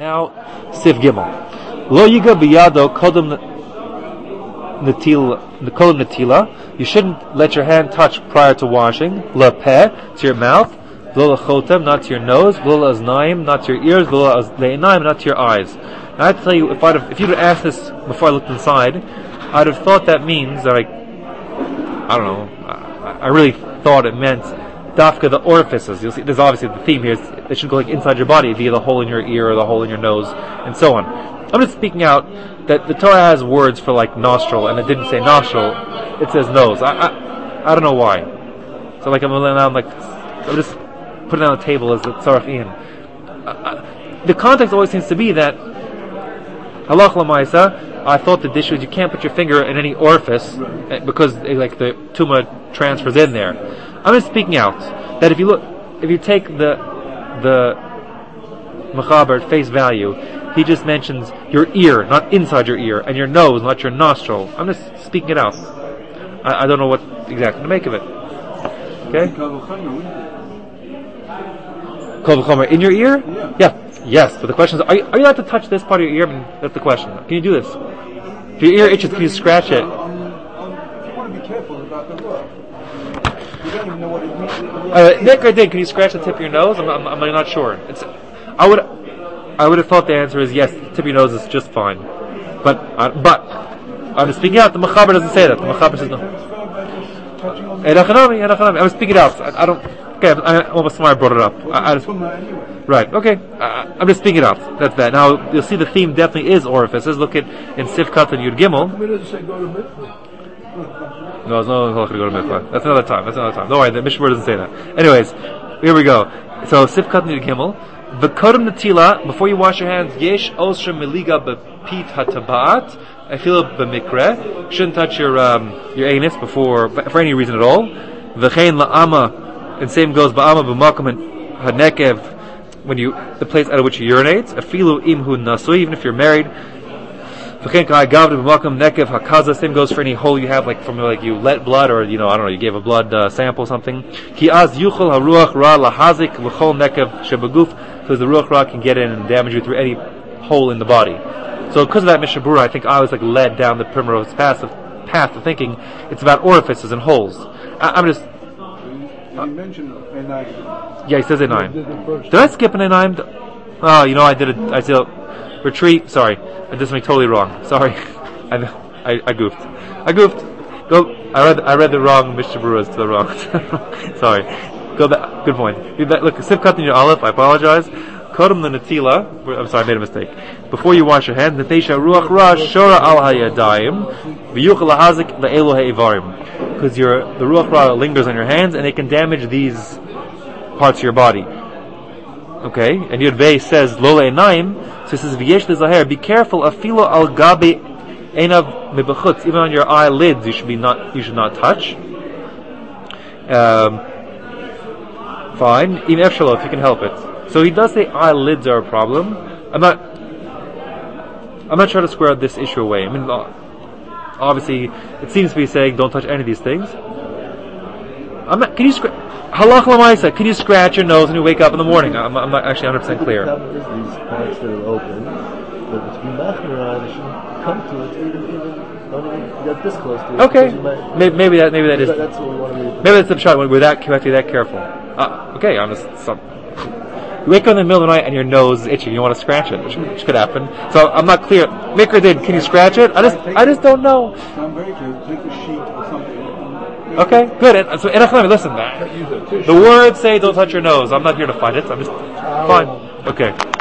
Now, Sif Gimel. Lo yiga biyado kodem natila. You shouldn't let your hand touch prior to washing. La peh, to your mouth. Lo la chotem, not to your nose. Lo la aznaim, not to your ears. Lo la le'inaim, not to your eyes. Now, I have to tell you, if you'd have asked this before I looked inside, I'd have thought that means that I don't know. I really thought it meant dafka, the orifices. You'll see, there's obviously the theme here. It should go like inside your body, via the hole in your ear or the hole in your nose, and so on. I'm just speaking out that the Torah has words for like nostril, and it didn't say nostril. It says nose. I don't know why. So like I'm just putting it on the table as the tzarach Ian. The context always seems to be that halach l'maisa. I thought the dish was you can't put your finger in any orifice because like the tumah transfers in there. I'm just speaking out that if you take the mechaber at face value, he just mentions your ear, not inside your ear, and your nose, not your nostril. I'm just speaking it out. I don't know what exactly to make of it. Okay? Kol v'chomer in your ear? Yeah. Yes, but the question is, are you allowed to touch this part of your ear? I mean, that's the question. Can you do this? If your ear itches, can you scratch it? You want to be careful about the word. You don't even know what it means. Nick or Dig, can you scratch the tip of your nose? I'm not sure. I would have thought the answer is yes. The tip of your nose is just fine. But I'm speaking out. The mechaber doesn't say that. The mechaber says no. I was speaking out. I don't. Okay, I'm almost smart I brought it up. Right, okay. I'm just speaking it out. That's that. Now, you'll see the theme definitely is orifices. Look at in Sifkat and Yud Gimel. No, there's no halacha to go to mikvah. That's another time. Don't worry, the Mishnah doesn't say that. Anyways, here we go. So, Sifkat and Yud Gimel. V'kodem natila, before you wash your hands, yesh osra meliga b'pit hatabat, afilo b'mikre. Shouldn't touch your anus before, for any reason at all. V'chein la'ama, and same goes ba'ama b'makom and hanekev, when the place out of which you urinate, afilu imhu nasui, even if you're married. Same goes for any hole you have, like from like you let blood, or I don't know, you gave a blood sample or something. Ki az yuchol haruach ra lahazik l'chol nekev shebaguf, so the ruach ra can get in and damage you through any hole in the body. So because of that Mishnah Berurah, I think I was like led down the primrose path of thinking it's about orifices and holes. I'm just. You mentioned Enaim. Yeah, he says Enaim. Did I skip an Enaim? Oh, I did I said retreat. Sorry, I did something totally wrong. Sorry, I goofed. Go. I read the wrong Mishnah Berurahs to the wrong. Sorry. Go back. Good point. Look, Sifkat in your olive. I apologize. Kodem the natila. I'm sorry, I made a mistake. Before you wash your hands, natesha ruach ra shora al hayadayim v'yuchal lahazik le'elu ha'ivarim. Because the ruach ra lingers on your hands and it can damage these parts of your body. Okay, and Yud Vei says lo le'enaim, so it says v'yesh le'zaher, be careful afilo al gabi enav mebechutz, even on your eyelids you should not touch. Fine, even if you can help it. So he does say eyelids are a problem. I'm not trying to square this issue away. I mean, obviously, it seems to be saying don't touch any of these things. Can you halach l'maisa? Can you scratch your nose when you wake up in the morning? I'm not actually 100% clear. The problem is these parts that are open, but between machmir, they shouldn't come to it, even don't even get this close to it. Okay, maybe that is. That's what we want to do. Maybe that's the shot when we're that careful. Okay, I'm just. You wake up in the middle of the night and your nose is itching. You want to scratch it, which could happen. So I'm not clear. Mikra did. Can you scratch it? I just don't know. I'm very clear. Take a sheet or something. Okay, good. So listen, the words say don't touch your nose. I'm not here to fight it. I'm just fine. Okay.